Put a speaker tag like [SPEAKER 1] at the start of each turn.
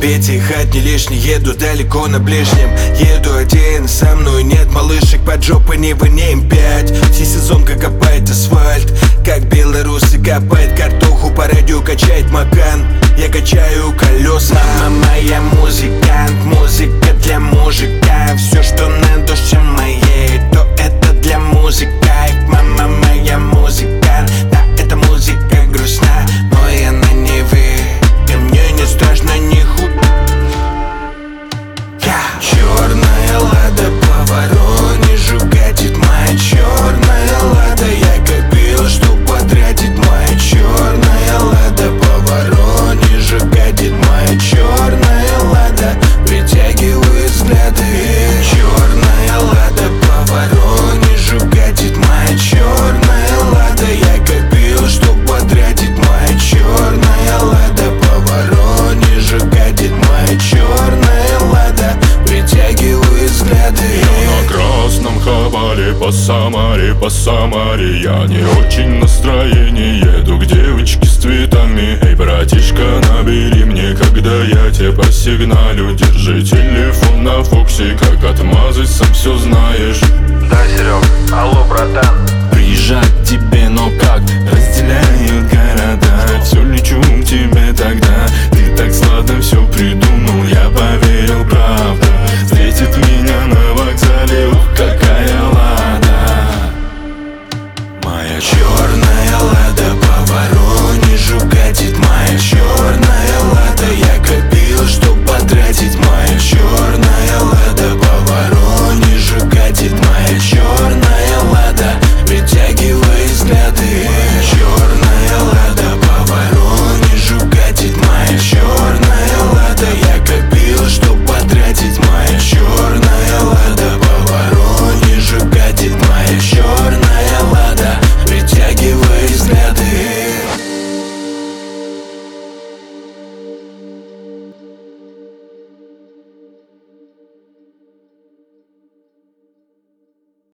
[SPEAKER 1] Ведь их не лишний, еду далеко на ближнем. Еду один, со мной нет малышек, под жопой не вынеем 5. Все сезонка копает асфальт, как белорусы копает картоху, по радио качает Макан. Я качаю колеса. Мама моя музыкант, музыка для мужика. Все, что на душе моей, то это для музыка. Мама моя музыкант, да, эта музыка грустна, но я на Неве, и мне не страшно ни хуй. Черная лада по Воронежу катит, моя черная лада. Я копила, чтоб потратить, моя черная лада по Воронежу катит, моя черная лада притягивает взгляды. Черная лада по Воронежу катит, моя черная лада. Я копила, чтоб потратить, моя черная лада по Воронежу катит, моя черная лада притягивает взгляды.
[SPEAKER 2] Я на красном хабаре по Самаре. Я не очень настроение, еду к девочке с цветами. Эй, братишка, набери мне, когда я тебе посигналю. Держи телефон на фоксе, как отмазать, сам все знаешь.
[SPEAKER 3] Да, Серег, алло, братан.
[SPEAKER 2] Приезжать к тебе, но как разделяют города. Все лечу к тебе тогда, ты так сладко все придумал. Я поверил, правда, встретит меня на вокзале, ух, какая лада.
[SPEAKER 1] Моя черная лада по Воронежу катит, моя черная лада. Я копила, чтоб потратить, моя черная лада по Воронежу катит, моя черная лада притягивает взгляды. Черная лада по Воронежу катит, моя черная лада. Я копила, чтоб потратить, моя черная лада по Воронежу катит, моя черная